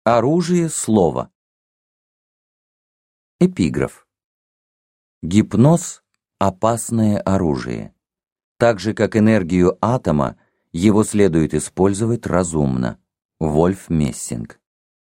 Оружие слова. Эпиграф. Гипноз – опасное оружие. Так же, как энергию атома, его следует использовать разумно. Вольф Мессинг.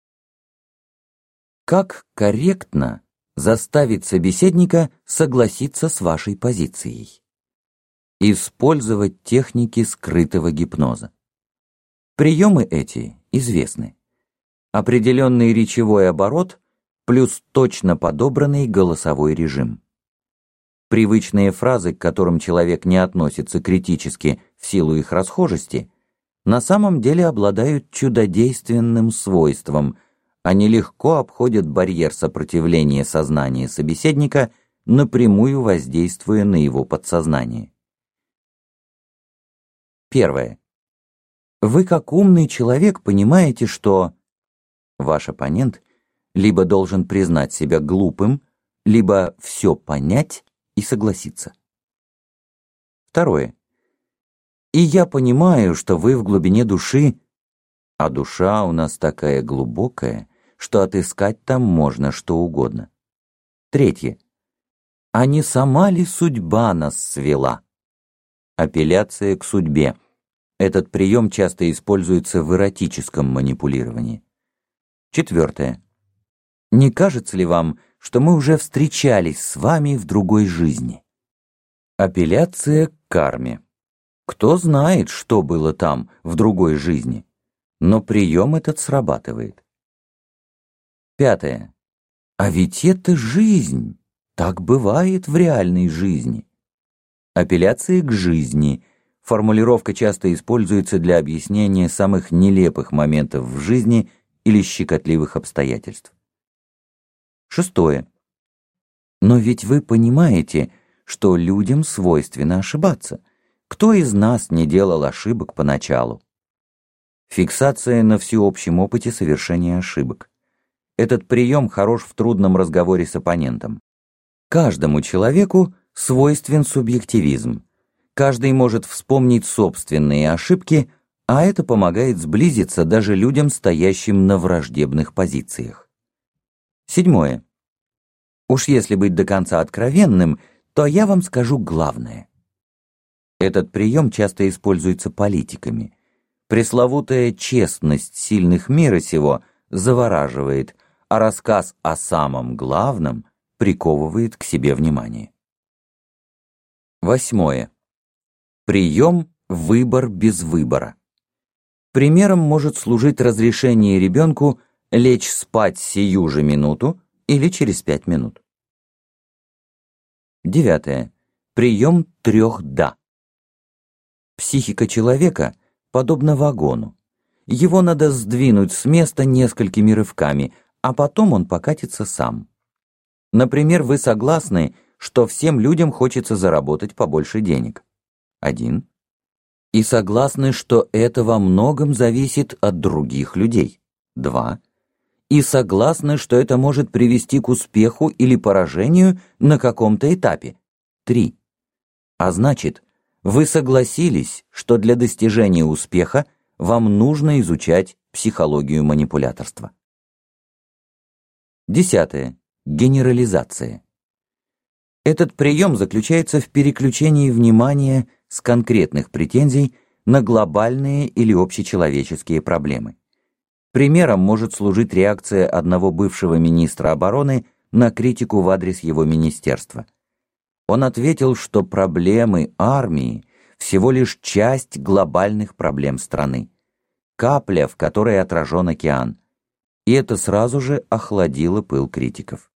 Как корректно заставить собеседника согласиться с вашей позицией? Использовать техники скрытого гипноза. Приемы эти известны. Определенный речевой оборот плюс точно подобранный голосовой режим. Привычные фразы, к которым человек не относится критически в силу их расхожести, на самом деле обладают чудодейственным свойством. Они легко обходят барьер сопротивления сознания собеседника, напрямую воздействуя на его подсознание. Первое. Вы, как умный человек, понимаете, что ваш оппонент либо должен признать себя глупым, либо все понять и согласиться. Второе. И я понимаю, что вы в глубине души, а душа у нас такая глубокая, что отыскать там можно что угодно. Третье. А не сама ли судьба нас свела? Апелляция к судьбе. Этот прием часто используется в эротическом манипулировании. Четвертое. Не кажется ли вам, что мы уже встречались с вами в другой жизни? Апелляция к карме. Кто знает, что было там, в другой жизни, но прием этот срабатывает. Пятое. А ведь это жизнь. Так бывает в реальной жизни. Апелляция к жизни. Формулировка часто используется для объяснения самых нелепых моментов в жизни или щекотливых обстоятельств. Шестое. Но ведь вы понимаете, что людям свойственно ошибаться. Кто из нас не делал ошибок поначалу? Фиксация на всеобщем опыте совершения ошибок. Этот прием хорош в трудном разговоре с оппонентом. Каждому человеку свойствен субъективизм. Каждый может вспомнить собственные ошибки, а это помогает сблизиться даже людям, стоящим на враждебных позициях. Седьмое. Уж если быть до конца откровенным, то я вам скажу главное. Этот прием часто используется политиками. Пресловутая честность сильных мира сего завораживает, а рассказ о самом главном приковывает к себе внимание. Восьмое. Прием «выбор без выбора». Примером может служить разрешение ребенку лечь спать сию же минуту или через 5 минут. Девятое. Прием 3 «да». Психика человека подобна вагону. Его надо сдвинуть с места несколькими рывками, а потом он покатится сам. Например, вы согласны, что всем людям хочется заработать побольше денег. 1. И согласны, что это во многом зависит от других людей. 2. И согласны, что это может привести к успеху или поражению на каком-то этапе. 3. А значит, вы согласились, что для достижения успеха вам нужно изучать психологию манипуляторства. 10. Генерализация. Этот прием заключается в переключении внимания с конкретных претензий на глобальные или общечеловеческие проблемы. Примером может служить реакция одного бывшего министра обороны на критику в адрес его министерства. Он ответил, что проблемы армии всего лишь часть глобальных проблем страны, капля, в которой отражен океан, и это сразу же охладило пыл критиков.